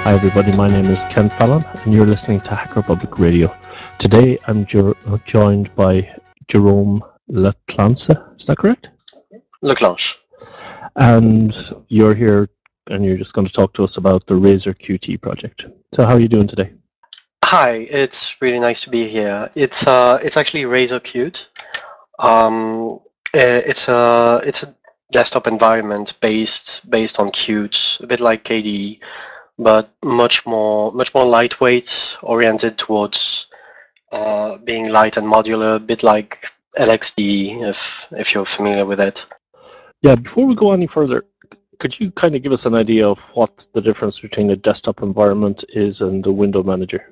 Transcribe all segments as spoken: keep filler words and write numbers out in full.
Hi, everybody. My name is Ken Fallon, and you're listening to Hacker Public Radio. Today, I'm jo- joined by Jerome Leclance. Is that correct? Leclanche. And you're here, and you're just going to talk to us about the Razor Q T project. So, how are you doing today? Hi, it's really nice to be here. It's uh, it's actually Razor Qt. Um, eh, it's a it's a desktop environment based based on Qt, a bit like K D E, but much more much more lightweight, oriented towards uh, being light and modular, a bit like L X D, if if you're familiar with it. Yeah, before we go any further, could you kind of give us an idea of what the difference between a desktop environment is and a window manager?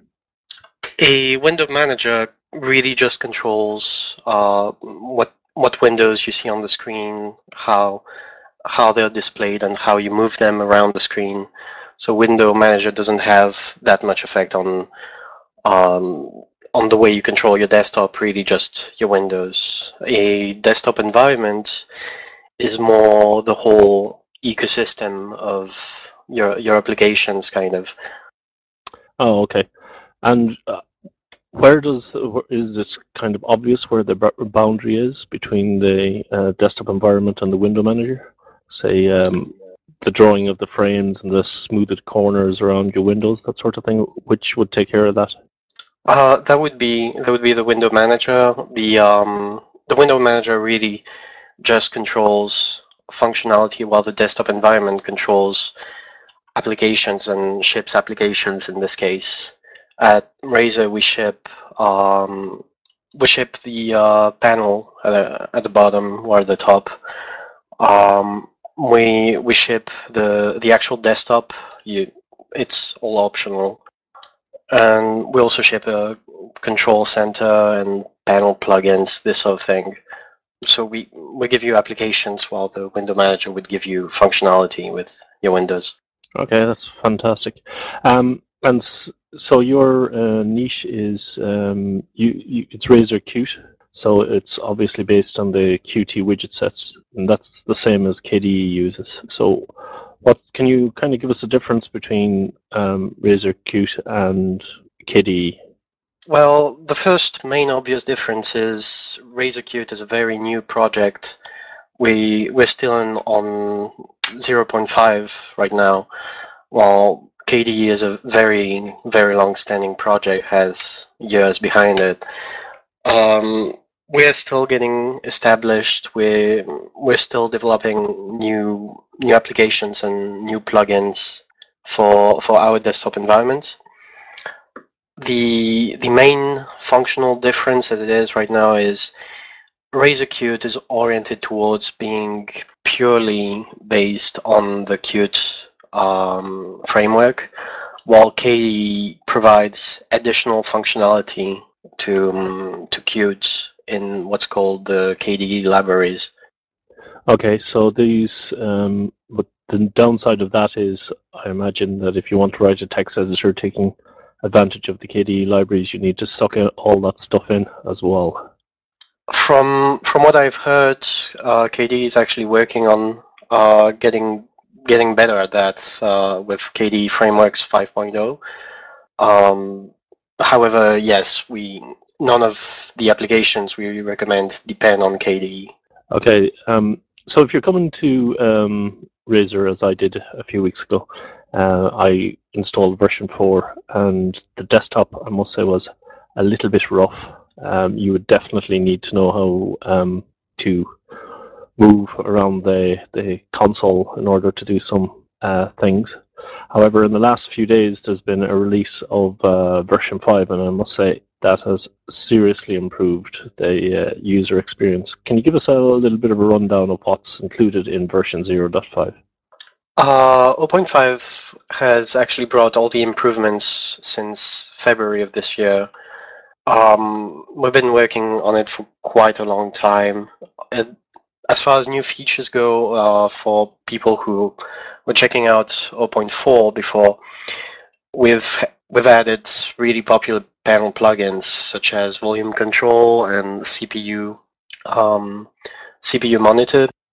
A window manager really just controls uh, what what windows you see on the screen, how how they're displayed, and how you move them around the screen. So window manager doesn't have that much effect on um, on the way you control your desktop. Really, just your windows. A desktop environment is more the whole ecosystem of your your applications, kind of. Oh, okay. And uh, where does is it kind of obvious where the boundary is between the uh, desktop environment and the window manager? Say um, the drawing of the frames and the smoothed corners around your windows, that sort of thing. Which would take care of that? Uh, that would be that would be the window manager. The um, the window manager really just controls functionality, while the desktop environment controls applications and ships applications. In this case, at Razer, we ship um, we ship the uh, panel at the, at the bottom or the top. Um, we we ship the the actual desktop. You, it's all optional. And we also ship a control center and panel plugins, this sort of thing. So we, we give you applications while the window manager would give you functionality with your windows. Okay, that's fantastic. Um, and s- so your uh, niche is um, you, you, it's Razer Qt. So it's obviously based on the Qt widget sets, and that's the same as K D E uses. So, what can you kind of give us a difference between um, Razer Qt and K D E? Well, the first main obvious difference is Razer Qt is a very new project. We, we're still in, on zero point five right now, while K D E is a very, very long-standing project, has years behind it. Um, we're still getting established. We're we're still developing new new applications and new plugins for for our desktop environment. The the main functional difference as it is right now is Razer Qt is oriented towards being purely based on the Qt um, framework, while K D E provides additional functionality to um, to Qt in what's called the K D E libraries. Okay, so these, um, but the downside of that is, I imagine that if you want to write a text editor taking advantage of the K D E libraries, you need to suck out all that stuff in as well. From from what I've heard, uh, K D E is actually working on uh, getting getting better at that uh, with K D E Frameworks 5.0. Um, however, yes, we none of the applications we recommend depend on K D E. Okay, um, so if you're coming to um, Razer, as I did a few weeks ago, uh, I installed version four, and the desktop, I must say, was a little bit rough. Um, you would definitely need to know how um, to move around the, the console in order to do some uh, things. However, in the last few days, there's been a release of uh, version five, and I must say that has seriously improved the uh, user experience. Can you give us a little bit of a rundown of what's included in version zero point five? Uh, zero point five has actually brought all the improvements since February of this year. Um, we've been working on it for quite a long time. It, as far as new features go, uh, for people who were checking out zero point four before, we've we've added really popular panel plugins such as volume control and C P U um, C P U monitor.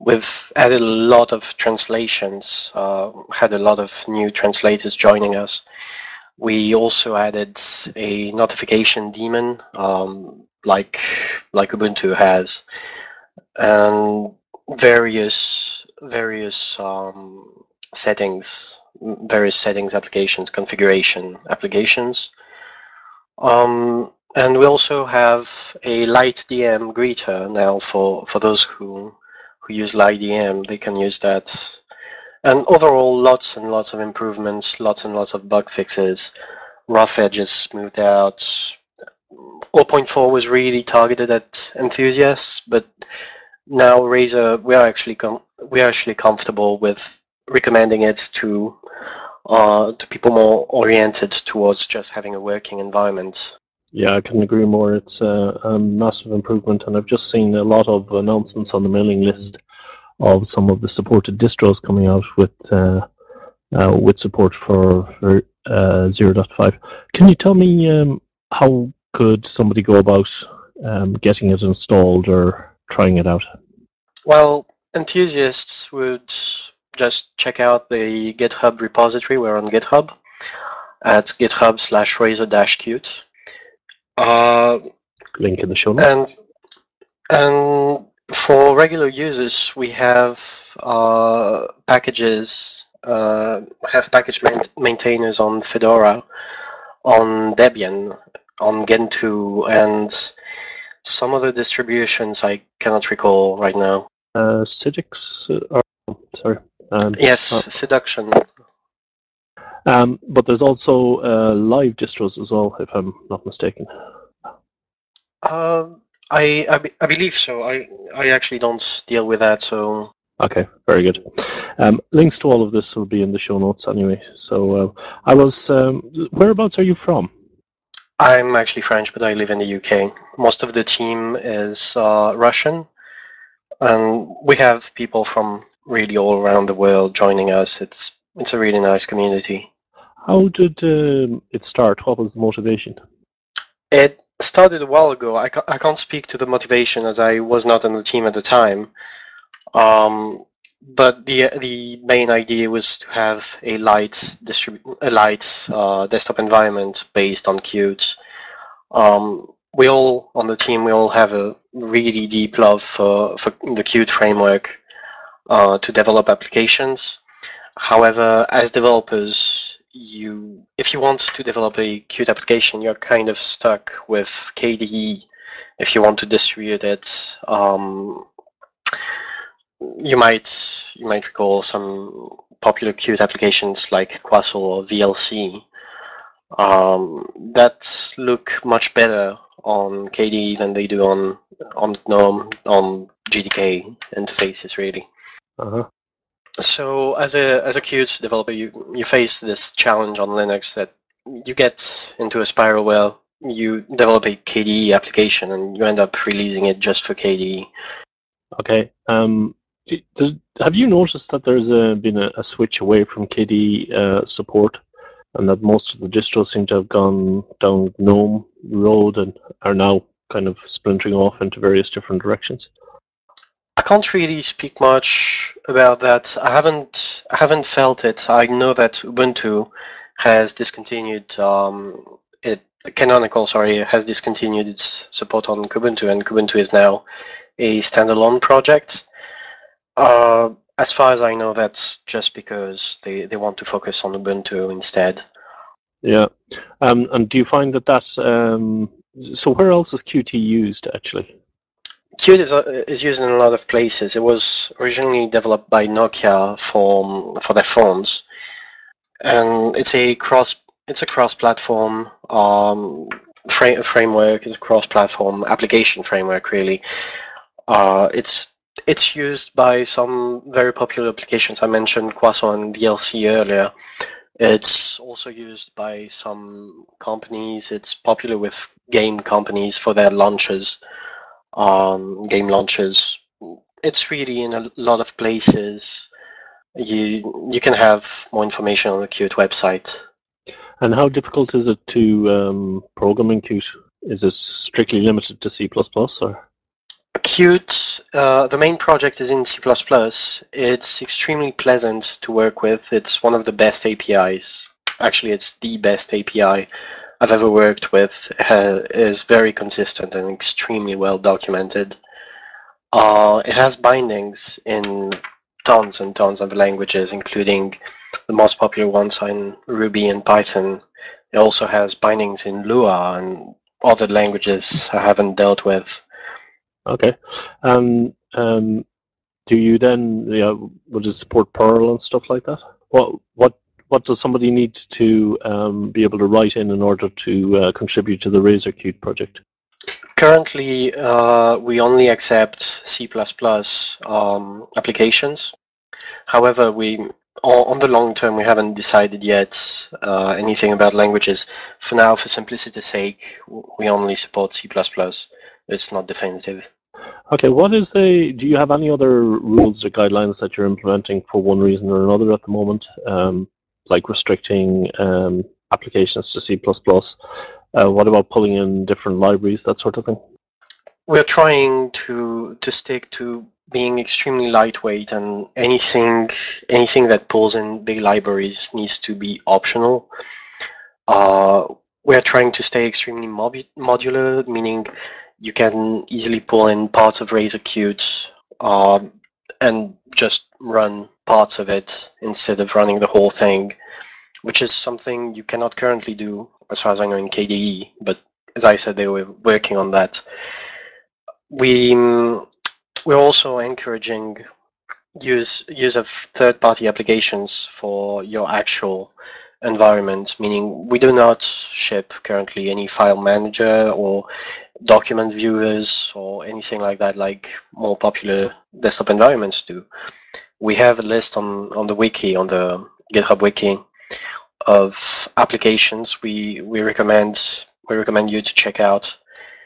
We've added a lot of translations, uh, had a lot of new translators joining us. We also added a notification daemon, um, like like Ubuntu has, and various various um, settings, various settings applications, configuration applications. Um, and we also have a light D M greeter now for, for those who who use light D M. They can use that. And overall, lots and lots of improvements, lots and lots of bug fixes. Rough edges smoothed out. zero point four was really targeted at enthusiasts, but now Razer, we are actually com- we are actually comfortable with recommending it to uh, to people more oriented towards just having a working environment. Yeah, I couldn't agree more. It's a, a massive improvement, and I've just seen a lot of announcements on the mailing list of some of the supported distros coming out with uh, uh, with support for, for uh, zero point five. Can you tell me um, how could somebody go about um, getting it installed or trying it out? Well, enthusiasts would just check out the GitHub repository. We're on GitHub at github slash razor dash qt. Uh, Link in the show notes. and and for regular users, we have uh, packages, uh, have package main- maintainers on Fedora, on Debian, on Gentoo, and some other distributions I cannot recall right now. Uh, Citrix, uh, or, sorry. Um, Yes, uh, Seduction. um, but there's also uh, live distros as well, if I'm not mistaken. Um, I, I, be- I believe so. I I actually don't deal with that, so Okay, very good. Um, links to all of this will be in the show notes anyway. So uh, I was, um, whereabouts are you from? I'm actually French, but I live in the U K. Most of the team is uh, Russian, and we have people from really all around the world joining us. It's it's a really nice community. How did um, it start? What was the motivation? It started a while ago. I, ca- I can't speak to the motivation as I was not on the team at the time. Um, but the the main idea was to have a light distrib- a light uh, desktop environment based on Qt. Um, we all on the team we all have a really deep love for, for the Qt framework uh, to develop applications. However, as developers, you if you want to develop a Qt application, you're kind of stuck with K D E. If you want to distribute it, um, you might you might recall some popular Qt applications like Quassel or V L C um, that look much better on K D E than they do on on GNOME on G D K interfaces really. Uh-huh. So as a as a Qt developer, you you face this challenge on Linux that you get into a spiral where you develop a K D E application and you end up releasing it just for K D E. Okay. Um, d- d- have you noticed that there's uh, been a, a switch away from K D E uh, support, and that most of the distros seem to have gone down GNOME road and are now kind of splintering off into various different directions? I can't really speak much about that. I haven't I haven't felt it. I know that Ubuntu has discontinued um, it. Canonical, sorry, has discontinued its support on Kubuntu, and Kubuntu is now a standalone project. Uh, as far as I know, that's just because they, they want to focus on Ubuntu instead. Yeah. Um, and do you find that that's um, so? Where else is Qt used actually? Qt is, uh, is used in a lot of places. It was originally developed by Nokia for for their phones, and it's a cross it's a cross-platform um, fra- framework. It's a cross-platform application framework, really. Uh, it's it's used by some very popular applications. I mentioned Quasar and V L C earlier. It's also used by some companies. It's popular with game companies for their launches, um, game launches. It's really in a lot of places. You you can have more information on the Qt website. And how difficult is it to um, program in Qt? Is it strictly limited to C plus plus or? Qt, uh, the main project is in C plus plus. It's extremely pleasant to work with. It's one of the best A P Is. Actually, it's the best A P I I've ever worked with. It is very consistent and extremely well documented. Uh, it has bindings in tons and tons of languages, including the most popular ones in Ruby and Python. It also has bindings in Lua and other languages I haven't dealt with. Okay. Um, um, do you then, yeah, would it support Perl and stuff like that? What what what does somebody need to um, be able to write in in order to uh, contribute to the Razor Qt project? Currently, uh, we only accept C plus plus um, applications. However, we on the long term we haven't decided yet uh, anything about languages. For now, for simplicity's sake, we only support C plus plus. It's not definitive. Okay, what is the? Do you have any other rules or guidelines that you're implementing for one reason or another at the moment, um, like restricting um, applications to C plus plus? Uh, what about pulling in different libraries, that sort of thing? We're trying to to stick to being extremely lightweight, and anything anything that pulls in big libraries needs to be optional. Uh, we're trying to stay extremely mobi- modular, meaning you can easily pull in parts of Razor Qt um, and just run parts of it instead of running the whole thing, which is something you cannot currently do, as far as I know, in K D E. But as I said, they were working on that. We mm, we're also encouraging use use of third-party applications for your actual environment, meaning we do not ship currently any file manager or document viewers or anything like that, like more popular desktop environments do. We have a list on on the wiki, on the GitHub wiki, of applications we we recommend we recommend you to check out.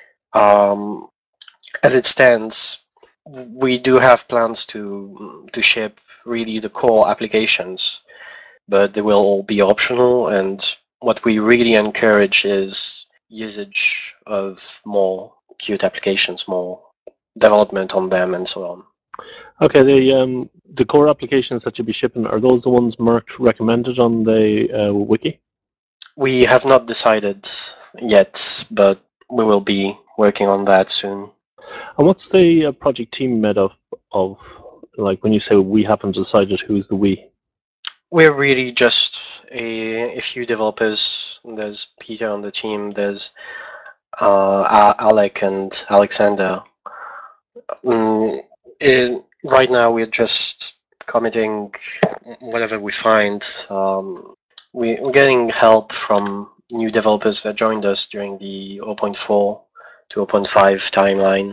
Um, as it stands, we do have plans to to ship really the core applications, but they will all be optional. And what we really encourage is usage of more Qt applications, more development on them, and so on. Okay, the um, the core applications that you'll be shipping, are those the ones marked recommended on the uh, wiki? We have not decided yet, but we will be working on that soon. And what's the uh, project team made of? Of like when you say we haven't decided, who's the we? We're really just a, a few developers. There's Peter on the team. There's uh, Alec and Alexander. Mm, it, right now, we're just committing whatever we find. Um, we, we're getting help from new developers that joined us during the zero point four to zero point five timeline.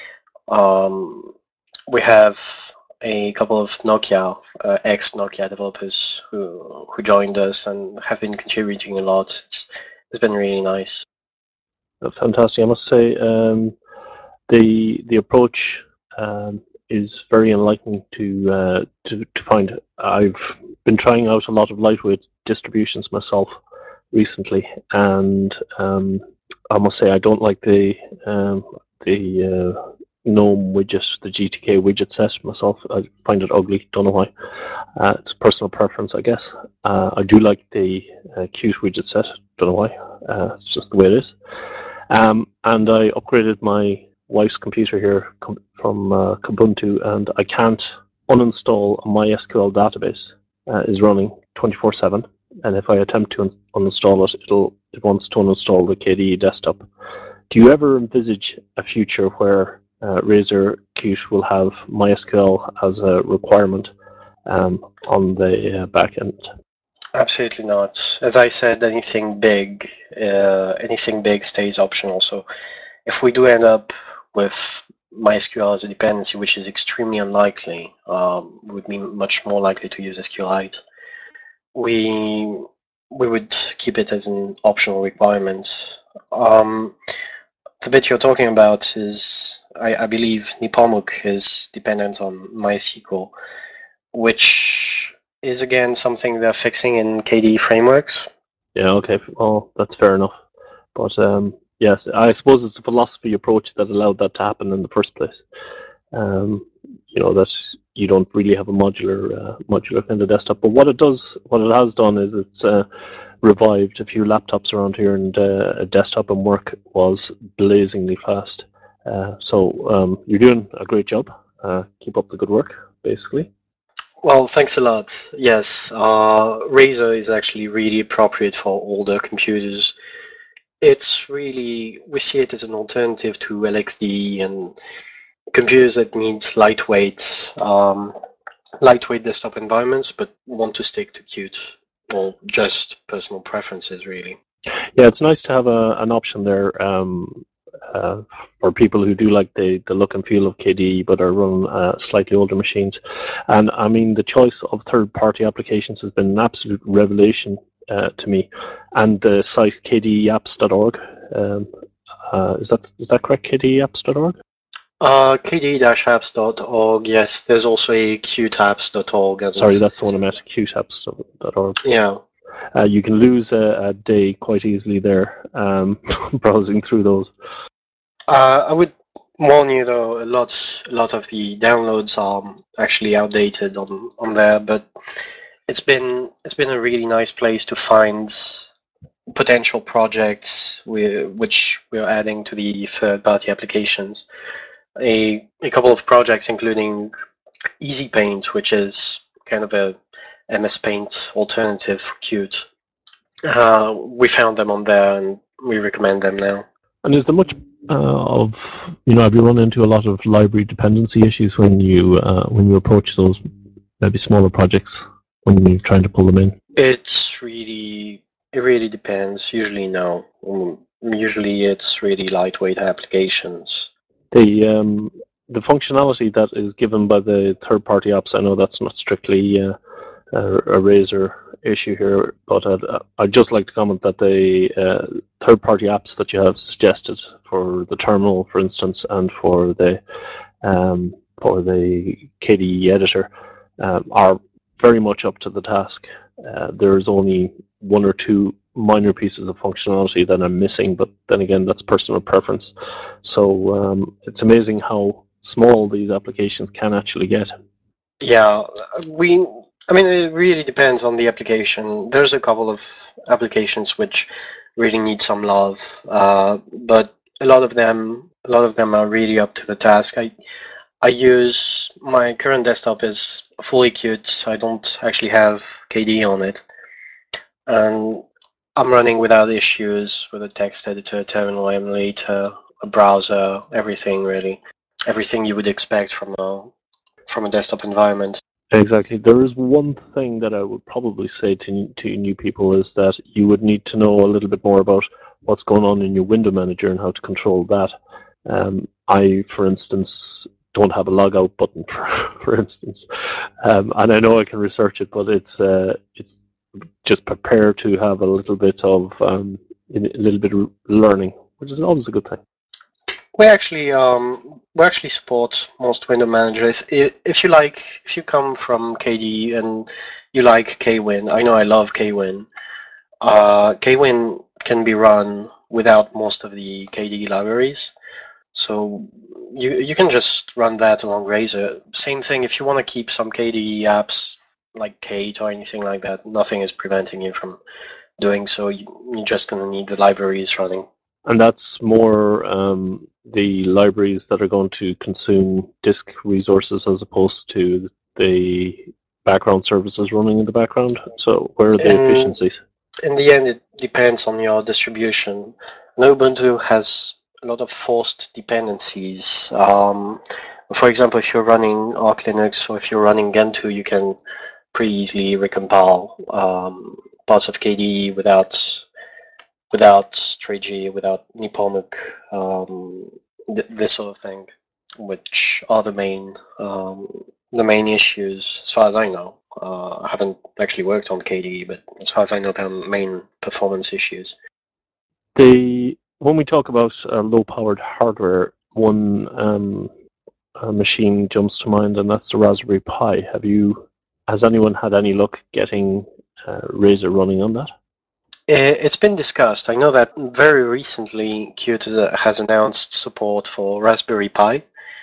Um, we have a couple of Nokia, uh, ex Nokia developers who who joined us and have been contributing a lot. It's it's been really nice. Fantastic. I must say, um, the the approach um, is very enlightening to, uh, to to find. I've been trying out a lot of lightweight distributions myself recently, and um, I must say I don't like the um, the uh, GNOME widget, the G T K widget set myself. I find it ugly. Don't know why. Uh, it's personal preference, I guess. Uh, I do like the uh, Qt widget set. Don't know why. Uh, it's just the way it is. Um, and I upgraded my wife's computer here com- from uh, Kubuntu, and I can't uninstall a MySQL database. Uh, is running twenty-four seven, and if I attempt to un- uninstall it, it'll it wants to uninstall the K D E desktop. Do you ever envisage a future where uh, Razor Qt will have MySQL as a requirement um, on the uh, back end? Absolutely not. As I said, anything big, uh, anything big stays optional. So if we do end up with MySQL as a dependency, which is extremely unlikely, um, would be much more likely to use SQLite. We we would keep it as an optional requirement. Um, the bit you're talking about is, I, I believe, Nepomuk is dependent on MySQL, which is again something they're fixing in K D E frameworks. Yeah, okay. Well, that's fair enough. But um, Yes, I suppose it's a philosophy approach that allowed that to happen in the first place. Um, you know that you don't really have a modular uh, modular kind of desktop, but what it does, what it has done, is it's uh, revived a few laptops around here, and uh, a desktop and work was blazingly fast. Uh, so um, you're doing a great job. Uh, keep up the good work, basically. Well, thanks a lot. Yes, uh, Razer is actually really appropriate for older computers. It's really, we see it as an alternative to L X D and computers that need lightweight, um, lightweight desktop environments, but want to stick to Qt or just personal preferences, really. Yeah, it's nice to have a, an option there um, uh, for people who do like the, the look and feel of K D E but are running uh, slightly older machines. And I mean, the choice of third party applications has been an absolute revelation uh, to me. And the site k d e apps dot org, um, uh, is that is that correct? k d e apps dot org? Uh, k d apps dot org, yes, there's also a qtabs dot org, Sorry, and that's the one I meant, q tabs dot org. yeah. Uh, you can lose a, a day quite easily there um, browsing through those. Uh, I would warn you though, a lot, a lot of the downloads are actually outdated on on there, but it's been it's been a really nice place to find potential projects we, which we're adding to the third-party applications. A a couple of projects, including Easy Paint, which is kind of a M S Paint alternative for Qt. Uh, we found them on there, and we recommend them now. And is there much uh, of, you know, have you run into a lot of library dependency issues when you uh, when you approach those maybe smaller projects when you're trying to pull them in? It's really it really depends. Usually no. Mm, Usually it's really lightweight applications. The um, the functionality that is given by the third party apps, I know that's not strictly uh, a, a Razer issue here, but I'd, I'd just like to comment that the uh, third party apps that you have suggested for the terminal, for instance, and for the um, for the K D E editor um, are very much up to the task. Uh, there's only one or two minor pieces of functionality that I'm missing, but then again, that's personal preference. So um, it's amazing how small these applications can actually get. Yeah, we. I mean, it really depends on the application. There's a couple of applications which really need some love, uh, but a lot of them, a lot of them are really up to the task. I I use my current desktop is fully Qt. I don't actually have K D E on it, and I'm running without issues with a text editor, terminal emulator, a browser, everything really, everything you would expect from a from a desktop environment. Exactly. There is one thing that I would probably say to to new people is that you would need to know a little bit more about what's going on in your window manager and how to control that. Um, I, for instance, don't have a logout button, for, for instance, um, and I know I can research it, but it's uh, it's just prepare to have a little bit of um, a little bit of learning, which is always a good thing. We actually um we actually support most window managers. If you like, if you come from K D and you like Kwin, I know I love Kwin. Uh, Kwin can be run without most of the K D libraries, so you you can just run that along Razer. Same thing if you want to keep some K D apps like Kate or anything like that. Nothing is preventing you from doing so. You, you're just gonna need the libraries running. And that's more um, the libraries that are going to consume disk resources as opposed to the background services running in the background. So where are the And efficiencies? in the end, it depends on your distribution. And Ubuntu has a lot of forced dependencies. Um, for example, if you're running Arch Linux or if you're running Gentoo, you can pretty easily recompile um, parts of K D E without without Strigi, without Nepomuk, um, th- this sort of thing, which are the main um, the main issues, as far as I know. Uh, I haven't actually worked on K D E, but as far as I know, they're main performance issues. The when we talk about uh, low-powered hardware, one um, uh, machine jumps to mind, and that's the Raspberry Pi. Have you? Has anyone had any luck getting uh, Razer running on that? It's been discussed. I know that very recently Qt has announced support for Raspberry Pi,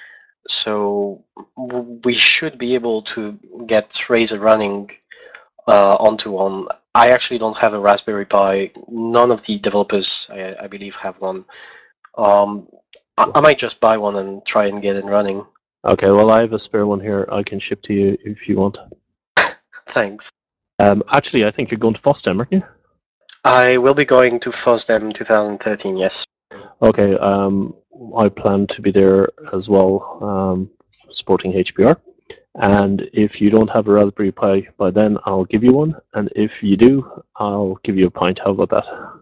so we should be able to get Razor running uh, onto one. I actually don't have a Raspberry Pi. None of the developers, I, I believe, have one. Um, I, I might just buy one and try and get it running. Okay, well, I have a spare one here. I can ship to you if you want. Thanks. Um, actually, I think you're going to FOSDEM, aren't you? I will be going to FOSDEM twenty thirteen, yes. Okay, um, I plan to be there as well, um, supporting H P R. And if you don't have a Raspberry Pi by then, I'll give you one. And if you do, I'll give you a pint. How about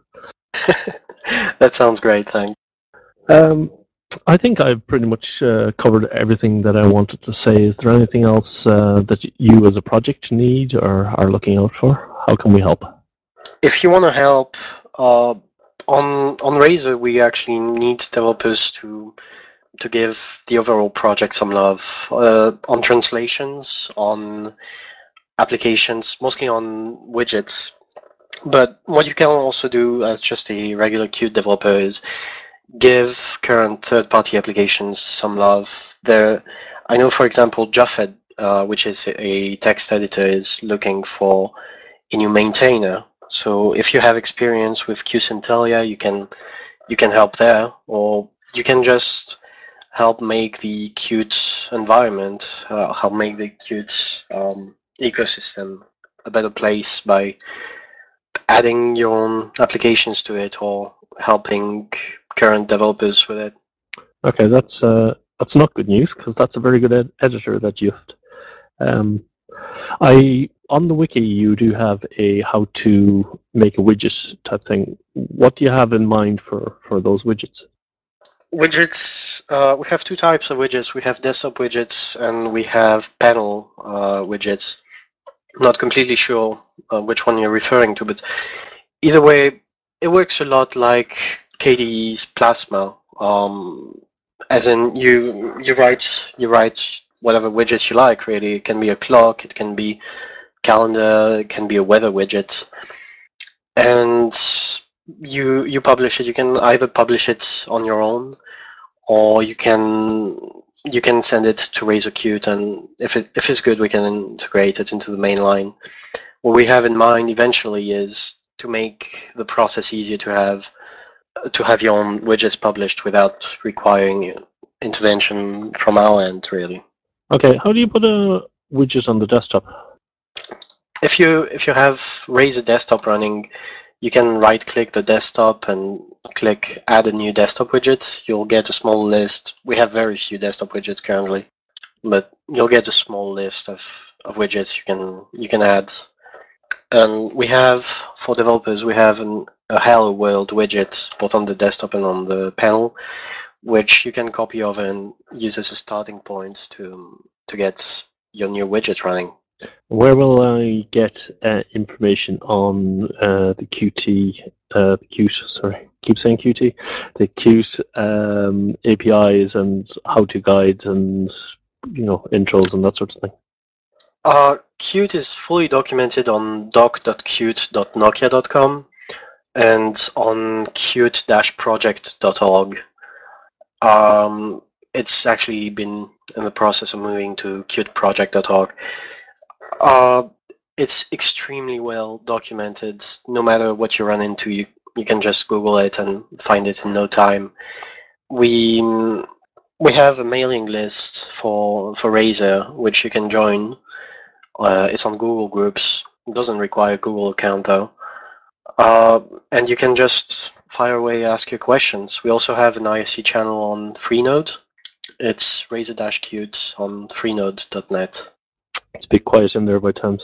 that? That sounds great, thanks. Um, I think I've pretty much uh, covered everything that I wanted to say. Is there anything else uh, that you as a project need or are looking out for? How can we help? If you want to help, uh, on on Razor, we actually need developers to to give the overall project some love. Uh, on translations, on applications, mostly on widgets. But what you can also do as just a regular Qt developer is give current third-party applications some love. There, I know, for example, Juffed, uh, which is a text editor, is looking for a new maintainer. So if you have experience with Qcentelia, you can you can help there, or you can just help make the Qt environment, uh, help make the Qt um, ecosystem a better place by adding your own applications to it or helping current developers with it. Okay, that's uh, that's not good news because that's a very good ed- editor that you have. Um, I on the wiki you do have a how to make a widget type thing. What do you have in mind for for those widgets? Widgets, uh, we have two types of widgets. We have desktop widgets and we have panel uh, widgets. Not completely sure uh, which one you're referring to, but either way, it works a lot like K D E's Plasma. Um, as in, you you write you write whatever widget you like. Really, it can be a clock, it can be calendar, it can be a weather widget, and you you publish it. You can either publish it on your own, or you can you can send it to RazorQt, and if it if it's good, we can integrate it into the main line. What we have in mind eventually is to make the process easier to have to have your own widgets published without requiring intervention from our end, really. Okay, how do you put a widget on the desktop? If you if you have Razor Desktop running, you can right-click the desktop and click Add a new desktop widget. You'll get a small list. We have very few desktop widgets currently, but you'll get a small list of, of widgets you can you can add. And we have, for developers, we have an, a Hello World widget both on the desktop and on the panel, which you can copy over and use as a starting point to to get your new widget running. Where will I get uh, information on uh, the Qt, uh, the Qt, sorry, keep saying Qt, the Qt um, A P Is and how-to guides and, you know, intros and that sort of thing? Uh, Qt is fully documented on doc dot qt dot nokia dot com and on qt dash project dot org. Um, it's actually been in the process of moving to qt project dot org. Uh, it's extremely well documented. No matter what you run into, you, you can just Google it and find it in no time. We we have a mailing list for for Razor, which you can join. Uh, it's on Google Groups. It doesn't require a Google account though. Uh, and you can just fire away, ask your questions. We also have an I R C channel on Freenode. It's razor-qt on freenode dot net. It's a bit quiet in there by times.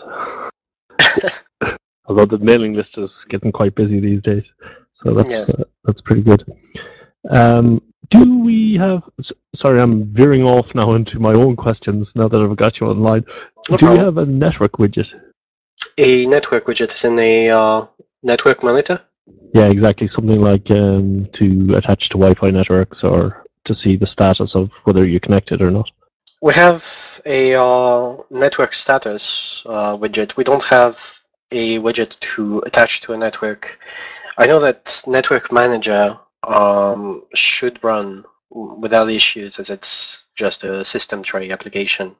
Although the mailing list is getting quite busy these days, so that's Yes. uh, that's pretty good. Um, do we have? Sorry, I'm veering off now into my own questions. Now that I've got you online, No do we problem. have a network widget? A network widget is in a uh, network monitor. Yeah, exactly. Something like um, to attach to Wi-Fi networks or to see the status of whether you're connected or not. We have a uh, network status uh, widget. We don't have a widget to attach to a network. I know that Network Manager um, should run without issues, as it's just a system tray application.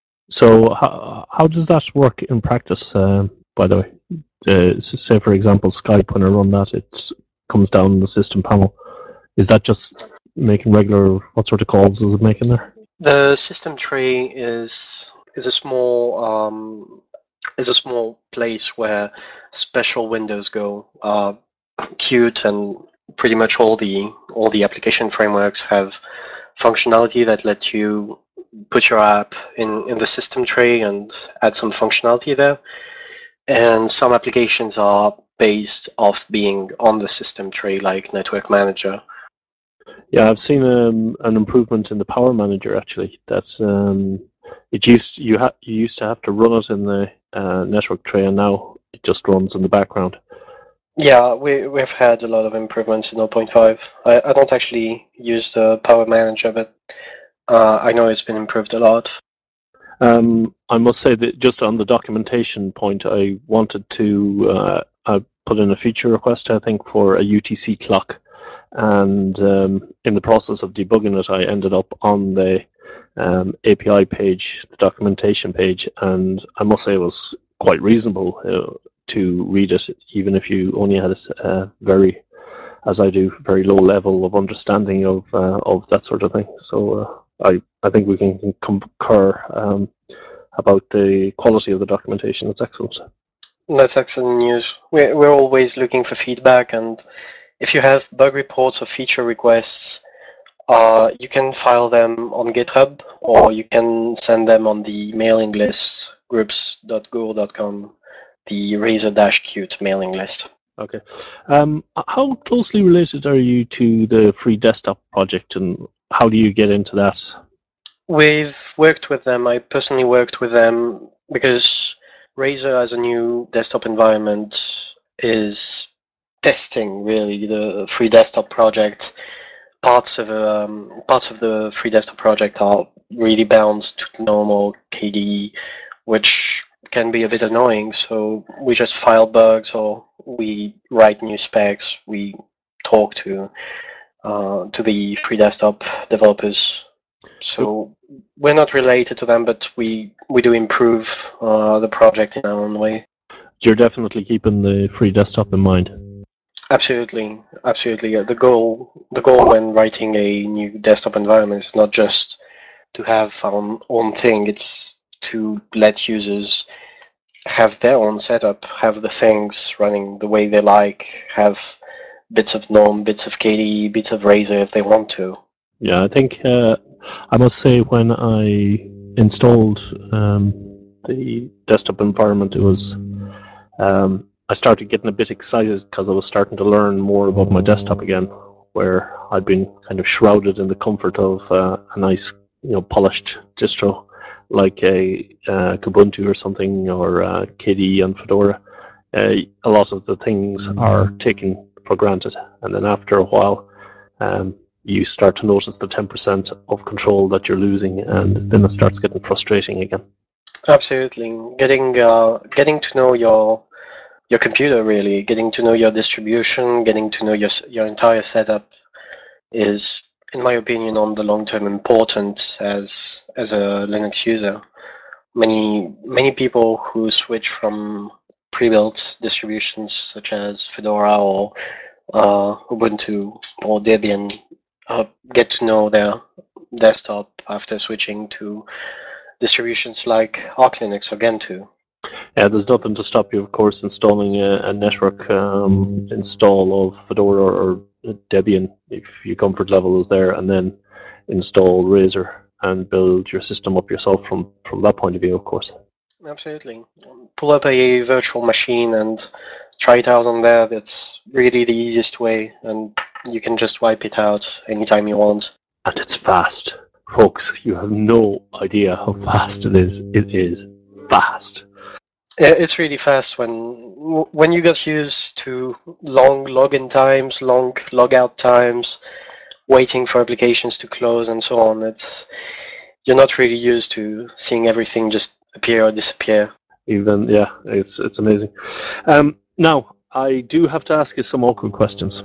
So how, how does that work in practice, uh, by the way? Uh, say, for example, Skype, when I run that, it comes down the system panel. Is that just making regular, what sort of calls is it making there? The system tray is is a small um, is a small place where special windows go. Uh, Qt and pretty much all the all the application frameworks have functionality that let you put your app in in the system tray and add some functionality there. And some applications are based off being on the system tray, like Network Manager. Yeah, I've seen um, an improvement in the Power Manager actually. That's um, it used you ha- you used to have to run it in the uh, network tray, and now it just runs in the background. Yeah, we, we've had a lot of improvements in zero point five. I, I don't actually use the Power Manager, but uh, I know it's been improved a lot. Um, I must say that just on the documentation point, I wanted to uh, I put in a feature request, I think, for a U T C clock, and um, in the process of debugging it, I ended up on the um, A P I page, the documentation page, and I must say it was quite reasonable uh, to read it, even if you only had a uh, very, as I do, very low level of understanding of uh, of that sort of thing. So uh, I I think we can concur um, about the quality of the documentation. It's excellent. That's excellent news. We're, we're always looking for feedback, and if you have bug reports or feature requests, uh, you can file them on GitHub, or you can send them on the mailing list, groups dot google dot com, the Razor-Qt mailing list. Okay. Um, how closely related are you to the free desktop project, and how do you get into that? We've worked with them. I personally worked with them because Razor, as a new desktop environment, is testing really the free desktop project. Parts of um, parts of the free desktop project are really bound to normal K D E, which can be a bit annoying. So we just file bugs, or we write new specs. We talk to uh, to the free desktop developers. So we're not related to them, but we we do improve uh, the project in our own way. You're definitely keeping the free desktop in mind. Absolutely, absolutely. Uh, The goal the goal when writing a new desktop environment is not just to have our own thing. It's to let users have their own setup, have the things running the way they like, have bits of GNOME, bits of K D E, bits of Razor if they want to. Yeah, I think uh, I must say when I installed um, the desktop environment, it was um, I started getting a bit excited because I was starting to learn more about my desktop again, where I'd been kind of shrouded in the comfort of uh, a nice, you know, polished distro like a uh, Kubuntu or something, or uh, K D E and Fedora. Uh, a lot of the things are taken for granted, and then after a while, um, you start to notice the ten percent of control that you're losing, and then it starts getting frustrating again. Absolutely, getting uh, getting to know your your computer, really getting to know your distribution, getting to know your your entire setup is, in my opinion, on the long term important as as a Linux user. Many many people who switch from pre-built distributions such as Fedora or uh, Ubuntu or Debian uh, get to know their desktop after switching to distributions like Arch Linux or Gentoo. Yeah, there's nothing to stop you, of course, installing a, a network um, install of Fedora or Debian if your comfort level is there, and then install Razor and build your system up yourself from, from that point of view, of course. Absolutely. Pull up a virtual machine and try it out on there. That's really the easiest way, and you can just wipe it out anytime you want. And it's fast. Folks, you have no idea how fast it is. It is fast. It's really fast when when you get used to long login times, long logout times, waiting for applications to close, and so on. It's you're not really used to seeing everything just appear or disappear. Even yeah, it's it's amazing. Um, now I do have to ask you some awkward questions,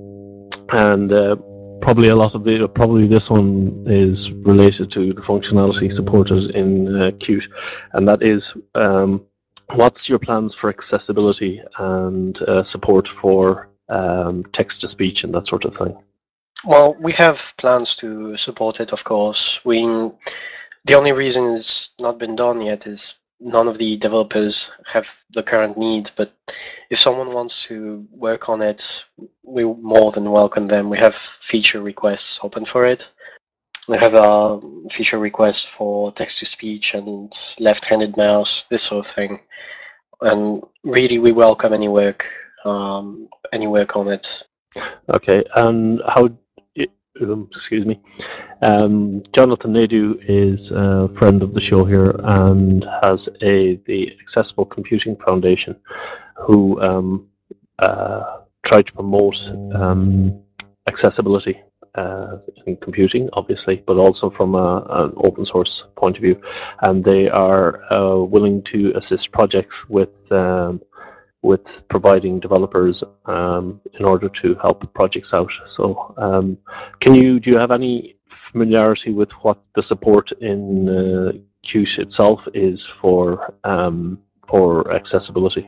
and uh, probably a lot of the probably this one is related to the functionality supported in uh, Qt, and that is um, what's your plans for accessibility and uh, support for um, text to speech and that sort of thing? Well, we have plans to support it, of course. We the only reason it's not been done yet is none of the developers have the current need. But if someone wants to work on it, we more than welcome them. We have feature requests open for it. We have a feature request for text to speech and left-handed mouse, this sort of thing. And really, we welcome any work, um, any work on it. Okay, and how? Um, excuse me. Um, Jonathan Naidu is a friend of the show here and has a the Accessible Computing Foundation, who um, uh, try to promote um, accessibility uh, in computing, obviously, but also from a, an open source point of view. And they are uh, willing to assist projects with um, with providing developers um, in order to help projects out. So, um, can you do you have any familiarity with what the support in uh, Qt itself is for um, for accessibility?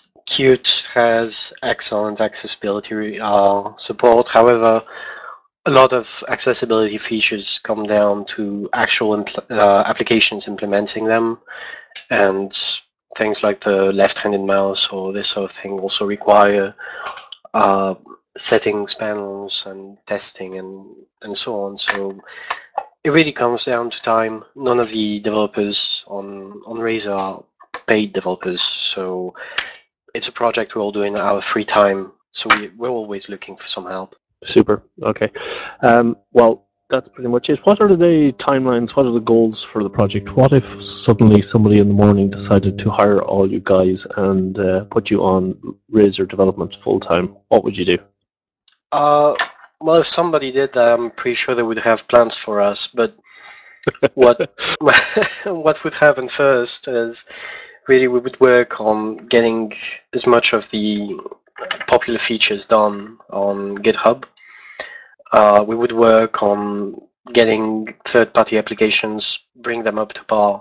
Qt has excellent accessibility uh, support. However, a lot of accessibility features come down to actual impl uh, applications implementing them, and things like the left-handed mouse or this sort of thing also require uh, settings panels and testing and and so on. So it really comes down to time. None of the developers on on Razer are paid developers, so it's a project we all do in our free time. So we we're always looking for some help. Super. Okay. Um, well, that's pretty much it. What are the timelines? What are the goals for the project? What if suddenly somebody in the morning decided to hire all you guys and uh, put you on Razor development full time? What would you do? Uh, well, if somebody did that, I'm pretty sure they would have plans for us. But what what would happen first is really we would work on getting as much of the popular features done on GitHub. Uh, we would work on getting third-party applications, bring them up to par,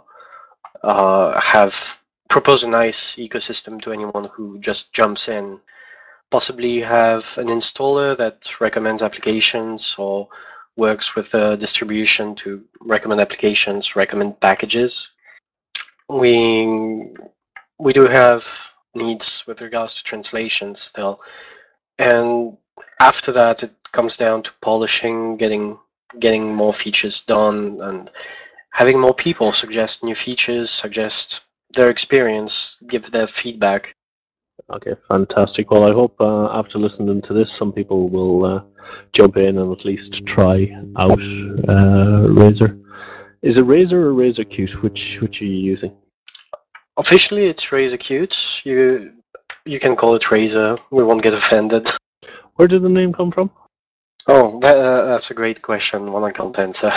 uh, have propose a nice ecosystem to anyone who just jumps in. Possibly have an installer that recommends applications or works with a distribution to recommend applications, recommend packages. We we do have needs with regards to translation still, and after that it comes down to polishing, getting getting more features done, and having more people suggest new features, suggest their experience, give their feedback. Okay, fantastic. Well, I hope uh, after listening to this, some people will uh, jump in and at least try out uh, Razer. Is it Razer or Razer Qt? Which which are you using? Officially, it's Razer Qt. You you can call it Razer. We won't get offended. Where did the name come from? Oh, that, uh, that's a great question. One I can't answer.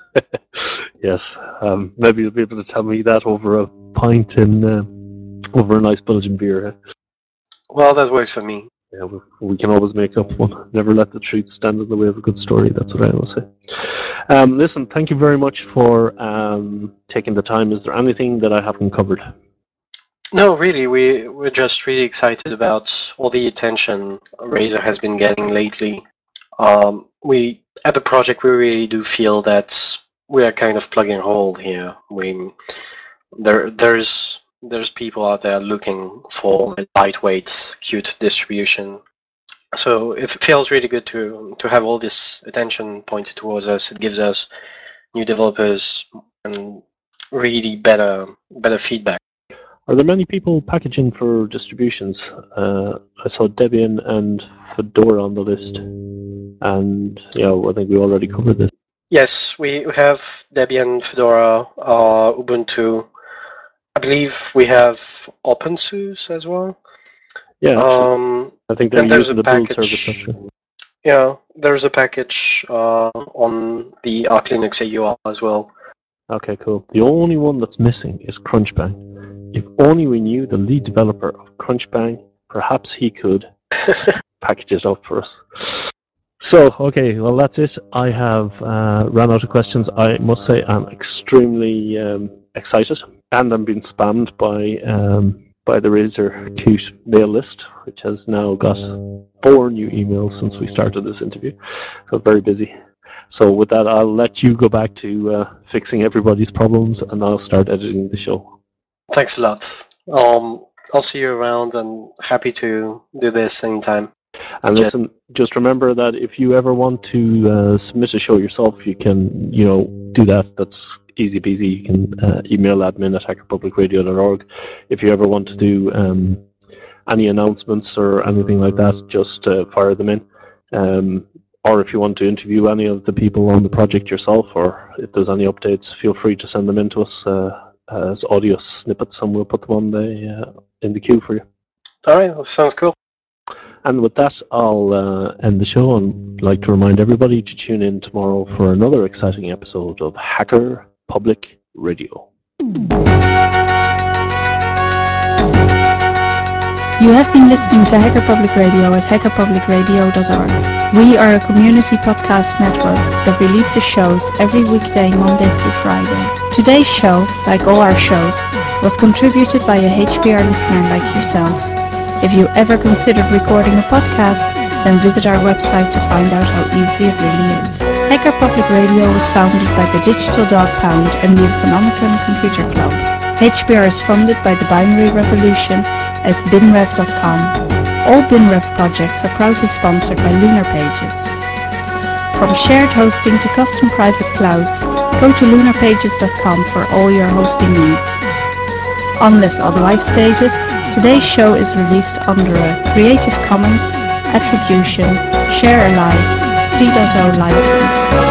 Yes, um, maybe you'll be able to tell me that over a pint in uh, over a nice Belgian beer. eh? Well, that works for me. Yeah, we, we can always make up one. Never let the truth stand in the way of a good story. That's what I always say. Um, listen, thank you very much for um, taking the time. Is there anything that I haven't covered? No, really, we we're just really excited about all the attention Razer has been getting lately. Um, we at the project we really do feel that we are kind of plugging a hole here. We there there's there's people out there looking for a lightweight, cute distribution. So it feels really good to to have all this attention pointed towards us. It gives us new developers and really better better feedback. Are there many people packaging for distributions? Uh, I saw Debian and Fedora on the list, and yeah, I think we already covered this. Yes, we have Debian, Fedora, uh, Ubuntu. I believe we have OpenSUSE as well. Yeah, actually, Um, I think they're and there's a using the build service package. actually. Yeah, there's a package uh, on the Arch Linux A U R as well. Okay, cool. The only one that's missing is Crunchbang. if only we knew the lead developer of Crunchbang, perhaps he could package it up for us. So, okay, well, that's it. I have uh, run out of questions. I must say I'm extremely um, excited, and I'm being spammed by um, by the Razer Qt mail list, which has now got four new emails since we started this interview. So, very busy. So, with that, I'll let you go back to uh, fixing everybody's problems, and I'll start editing the show. Thanks a lot. Um, I'll see you around, and happy to do this anytime. And listen, just remember that if you ever want to uh, submit a show yourself, you can, you know, do that. That's easy peasy. You can uh, email admin at hacker public radio dot org. If you ever want to do um, any announcements or anything like that, just uh, fire them in. Um, or if you want to interview any of the people on the project yourself, or if there's any updates, feel free to send them in to us uh, as audio snippets, and we'll put them on the uh, in the queue for you. All right, that sounds cool. And with that, I'll uh, end the show and like to remind everybody to tune in tomorrow for another exciting episode of Hacker Public Radio. You have been listening to Hacker Public Radio at hacker public radio dot org. We are a community podcast network that releases shows every weekday, Monday through Friday. Today's show, like all our shows, was contributed by a H P R listener like yourself. If you ever considered recording a podcast, then visit our website to find out how easy it really is. Hacker Public Radio was founded by the Digital Dog Pound and the Infonomicon Computer Club. H P R is funded by the Binary Revolution at bin rev dot com. All BinRev projects are proudly sponsored by Lunar Pages. From shared hosting to custom private clouds, go to lunar pages dot com for all your hosting needs. Unless otherwise stated, today's show is released under a Creative Commons Attribution Share Alike three point oh license.